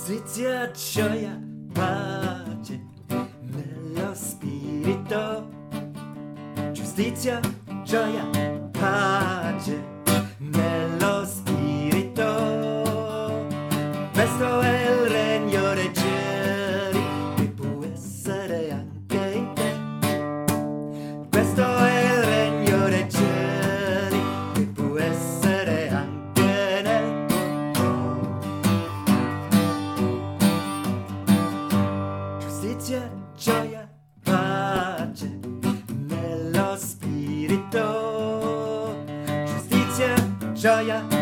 giustizia, gioia, pace nello spirito. Giustizia, gioia, pace nello spirito. Questo è il regno dei cieli che può essere anche in te. Questo è il regno dei cieli che può essere anche nel tuo. Giustizia, gioia, pace nello spirito. Giustizia, gioia,